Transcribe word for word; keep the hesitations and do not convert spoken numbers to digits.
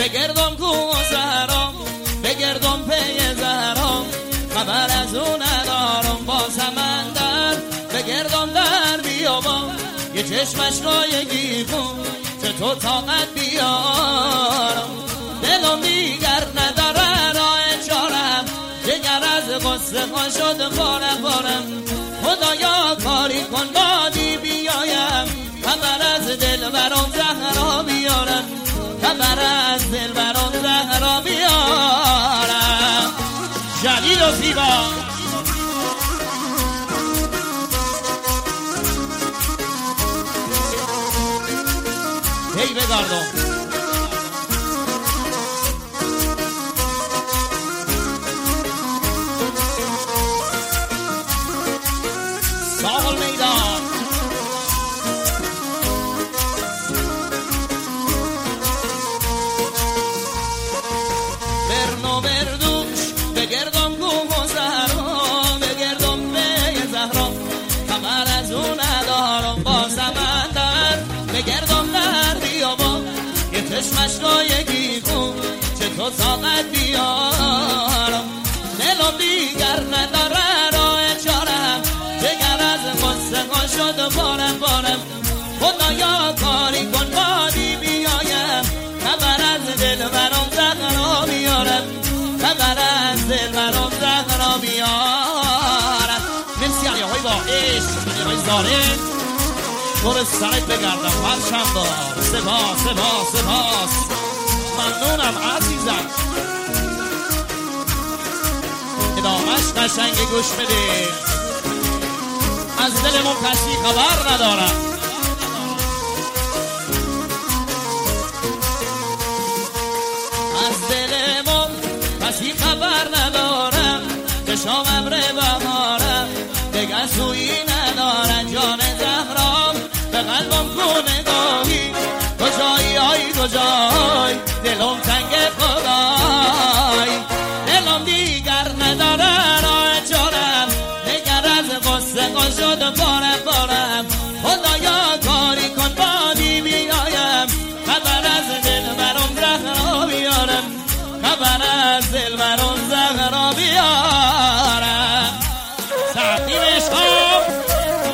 بگردم گذرم بگردم پی زهرم خبر از اون ندارم با سمندر بگردم در بیابم یه چشمش رای گیفم چه تو طاقت بیارم دلم دیگر نداره راه چارم جگر از غصه ها شد پاره پارم خدایا کاری کن بادی بیایم خبر از دل برام زهرا بیارم خبر از دل برام زهرا بیارم جلیل و زیبا هی بگردم ساحل میدان برنو بردوش بگردم گذرم بگردم به زهرا خبر از اون ندارم با سمندر بگردم در بیابم یه چشمش رای گیفم چه تو طاقت بیارم دلم دیگر نداره راه چارم جگر از غصه ها شد پارم پارم خدایا کاری کن بادی بیایم خبر از دل برام زهرا بیارم خبر از دل برام زهرا بیارم مرسی علی های با عشق علی های زاره دور سرت بگردم پرچم سپاس سپاس سپاس ممنونم عزیزم ادامش قشنگ گوش بده از دلمون کسی خبر ندارم از دلمون کسی خبر ندارم چشام ابر